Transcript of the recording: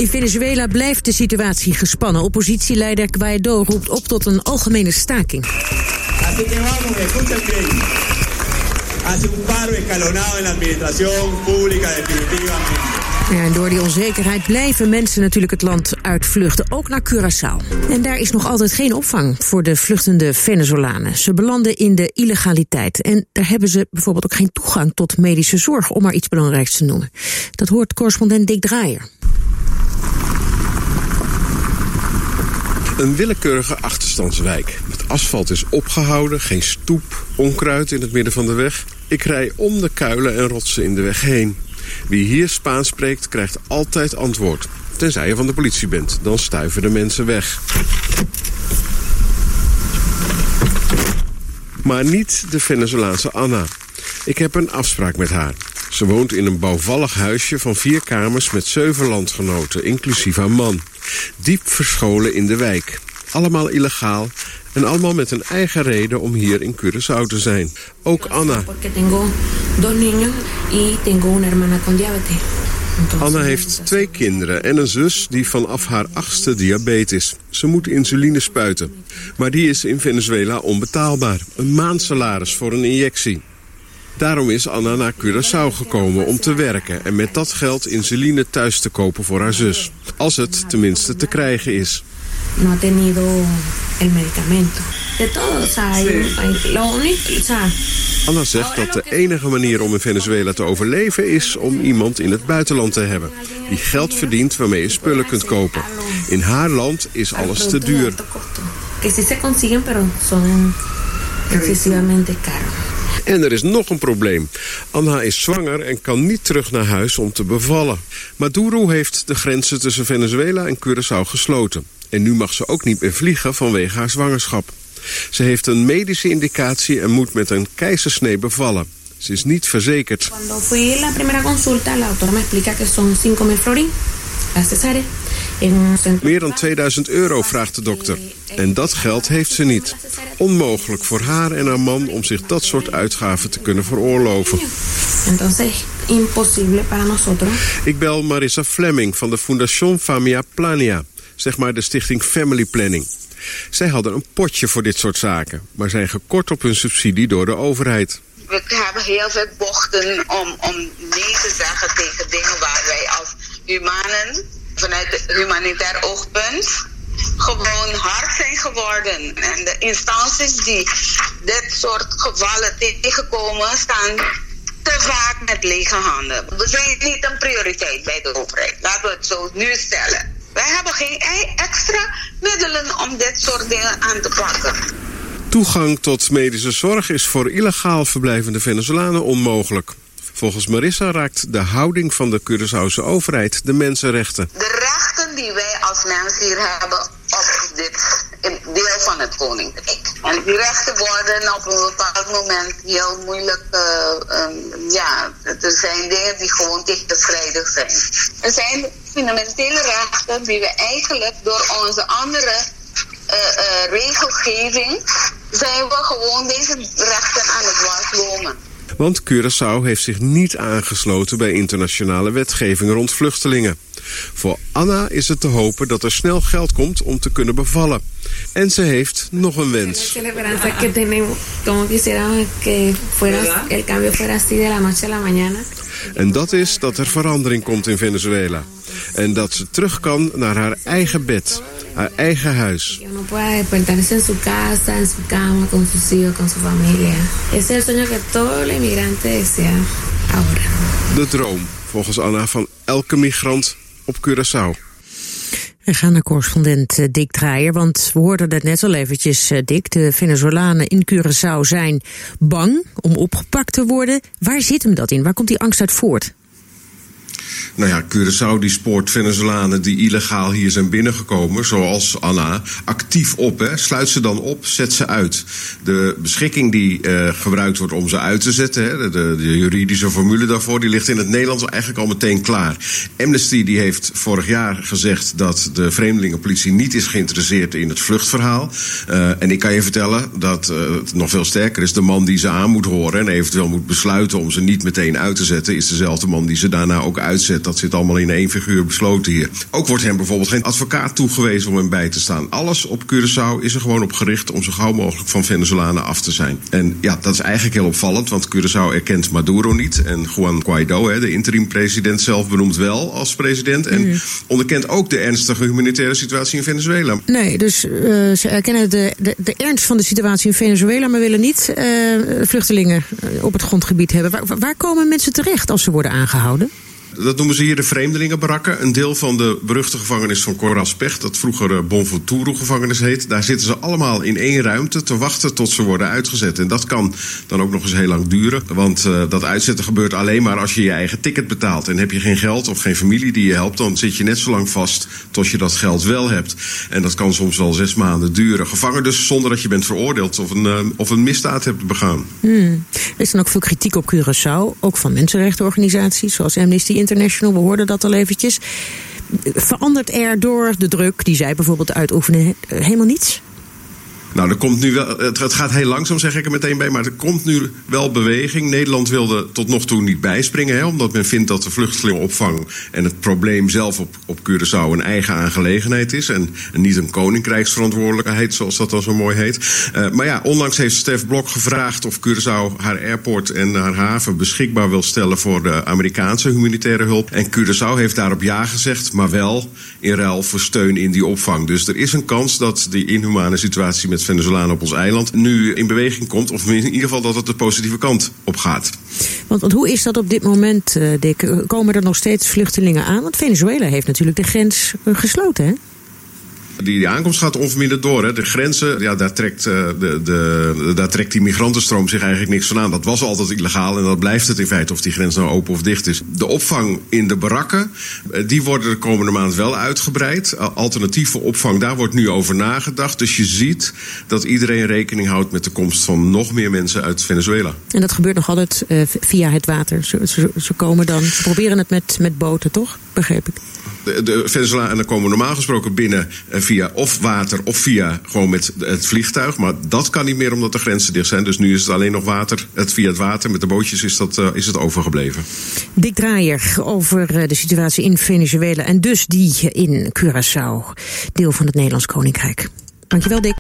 In Venezuela blijft de situatie gespannen. Oppositieleider Guaidó roept op tot een algemene staking. Así que vamos, escucha el crédito. Hace un paro escalonado en la administración pública definitivamente. Ja, en door die onzekerheid blijven mensen natuurlijk het land uitvluchten, ook naar Curaçao. En daar is nog altijd geen opvang voor de vluchtende Venezolanen. Ze belanden in de illegaliteit. En daar hebben ze bijvoorbeeld ook geen toegang tot medische zorg, om maar iets belangrijks te noemen. Dat hoort correspondent Dick Draaier. Een willekeurige achterstandswijk. Het asfalt is opgehouden, geen stoep, onkruid in het midden van de weg. Ik rij om de kuilen en rotsen in de weg heen. Wie hier Spaans spreekt, krijgt altijd antwoord. Tenzij je van de politie bent, dan stuiven de mensen weg. Maar niet de Venezolaanse Anna. Ik heb een afspraak met haar. Ze woont in een bouwvallig huisje van 4 kamers met 7 landgenoten, inclusief haar man. Diep verscholen in de wijk. Allemaal illegaal en allemaal met een eigen reden om hier in Curaçao te zijn. Ook Anna. Anna heeft 2 kinderen en een zus die vanaf haar 8e diabetes. Ze moet insuline spuiten. Maar die is in Venezuela onbetaalbaar. Een maandsalaris voor een injectie. Daarom is Anna naar Curaçao gekomen om te werken en met dat geld insuline thuis te kopen voor haar zus. Als het tenminste te krijgen is. Anna zegt dat de enige manier om in Venezuela te overleven is om iemand in het buitenland te hebben. Die geld verdient waarmee je spullen kunt kopen. In haar land is alles te duur. En er is nog een probleem. Anna is zwanger en kan niet terug naar huis om te bevallen. Maduro heeft de grenzen tussen Venezuela en Curaçao gesloten. En nu mag ze ook niet meer vliegen vanwege haar zwangerschap. Ze heeft een medische indicatie en moet met een keizersnee bevallen. Ze is niet verzekerd. Meer dan 2000 euro vraagt de dokter. En dat geld heeft ze niet. Onmogelijk voor haar en haar man om zich dat soort uitgaven te kunnen veroorloven. Ik bel Marissa Fleming van de Fundación Familia Plania. Zeg maar de stichting Family Planning. Zij hadden een potje voor dit soort zaken, maar zijn gekort op hun subsidie door de overheid. We hebben heel veel bochten om nee te zeggen tegen dingen waar wij als humanen, vanuit het humanitair oogpunt, gewoon hard zijn geworden. En de instanties die dit soort gevallen tegenkomen staan te vaak met lege handen. We zijn niet een prioriteit bij de overheid. Laten we het zo nu stellen. Wij hebben geen extra middelen om dit soort dingen aan te pakken. Toegang tot medische zorg is voor illegaal verblijvende Venezolanen onmogelijk. Volgens Marissa raakt de houding van de Curaçaose overheid de mensenrechten. De rechten die wij als mensen hier hebben op dit deel van het Koninkrijk. En die rechten worden op een bepaald moment heel moeilijk. Er zijn dingen die gewoon tegenstrijdig zijn. Er zijn fundamentele rechten die we eigenlijk door onze andere regelgeving zijn we gewoon deze rechten aan het dwarsbomen. Want Curaçao heeft zich niet aangesloten bij internationale wetgeving rond vluchtelingen. Voor Anna is het te hopen dat er snel geld komt om te kunnen bevallen. En ze heeft nog een wens. En dat is dat er verandering komt in Venezuela. En dat ze terug kan naar haar eigen bed, haar eigen huis. De droom, volgens Anna, van elke migrant op Curaçao. We gaan naar correspondent Dick Draaier, want we hoorden het net al eventjes, Dick. De Venezolanen in Curaçao zijn bang om opgepakt te worden. Waar zit hem dat in? Waar komt die angst uit voort? Nou ja, Curaçao die spoort Venezolanen die illegaal hier zijn binnengekomen, zoals Anna, actief op. Hè. Sluit ze dan op, zet ze uit. De beschikking die gebruikt wordt om ze uit te zetten, hè, de juridische formule daarvoor, die ligt in het Nederlands eigenlijk al meteen klaar. Amnesty die heeft vorig jaar gezegd dat de vreemdelingenpolitie niet is geïnteresseerd in het vluchtverhaal. En ik kan je vertellen dat het nog veel sterker is. De man die ze aan moet horen en eventueel moet besluiten om ze niet meteen uit te zetten, is dezelfde man die ze daarna ook uitzet uitzet. Dat zit allemaal in 1 figuur besloten hier. Ook wordt hem bijvoorbeeld geen advocaat toegewezen om hem bij te staan. Alles op Curaçao is er gewoon op gericht om zo gauw mogelijk van Venezolanen af te zijn. En ja, dat is eigenlijk heel opvallend, want Curaçao erkent Maduro niet. En Juan Guaidó, de interim-president zelf, benoemt wel als president. En onderkent ook de ernstige humanitaire situatie in Venezuela. Nee, dus ze erkennen de ernst van de situatie in Venezuela, maar willen niet vluchtelingen op het grondgebied hebben. Waar komen mensen terecht als ze worden aangehouden? Dat noemen ze hier de vreemdelingenbarakken. Een deel van de beruchte gevangenis van Corazpech, dat vroeger Bonfuturo-gevangenis heet. Daar zitten ze allemaal in 1 ruimte te wachten tot ze worden uitgezet. En dat kan dan ook nog eens heel lang duren. Want dat uitzetten gebeurt alleen maar als je je eigen ticket betaalt. En heb je geen geld of geen familie die je helpt, dan zit je net zo lang vast tot je dat geld wel hebt. En dat kan soms wel 6 maanden duren. Gevangen dus zonder dat je bent veroordeeld of een misdaad hebt begaan. Er is dan ook veel kritiek op Curaçao. Ook van mensenrechtenorganisaties zoals Amnesty International, we hoorden dat al eventjes. Verandert er door de druk die zij bijvoorbeeld uitoefenen helemaal niets? Nou, er komt nu wel, het gaat heel langzaam, zeg ik er meteen bij, maar er komt nu wel beweging. Nederland wilde tot nog toe niet bijspringen, omdat men vindt dat de vluchtelingenopvang en het probleem zelf op Curaçao een eigen aangelegenheid is en niet een koninkrijksverantwoordelijkheid, zoals dat dan zo mooi heet. Maar ja, onlangs heeft Stef Blok gevraagd of Curaçao haar airport en haar haven beschikbaar wil stellen voor de Amerikaanse humanitaire hulp. En Curaçao heeft daarop ja gezegd, maar wel in ruil voor steun in die opvang. Dus er is een kans dat die inhumane situatie met Venezolanen op ons eiland nu in beweging komt, of in ieder geval dat het de positieve kant op gaat. Want hoe is dat op dit moment, Dick? Komen er nog steeds vluchtelingen aan? Want Venezuela heeft natuurlijk de grens gesloten, hè? Die aankomst gaat onverminderd door. Hè. De grenzen, ja, daar trekt die migrantenstroom zich eigenlijk niks van aan. Dat was altijd illegaal en dat blijft het in feite of die grens nou open of dicht is. De opvang in de barakken, die worden de komende maand wel uitgebreid. Alternatieve opvang, daar wordt nu over nagedacht. Dus je ziet dat iedereen rekening houdt met de komst van nog meer mensen uit Venezuela. En dat gebeurt nog altijd via het water. Ze komen dan, ze proberen het met boten, toch? Begreep ik. De Venezolanen komen normaal gesproken binnen via of water of via gewoon met het vliegtuig. Maar dat kan niet meer omdat de grenzen dicht zijn. Dus nu is het alleen nog water. Via het water met de bootjes is het overgebleven. Dick Draaier over de situatie in Venezuela en dus die in Curaçao. Deel van het Nederlands Koninkrijk. Dankjewel, Dick.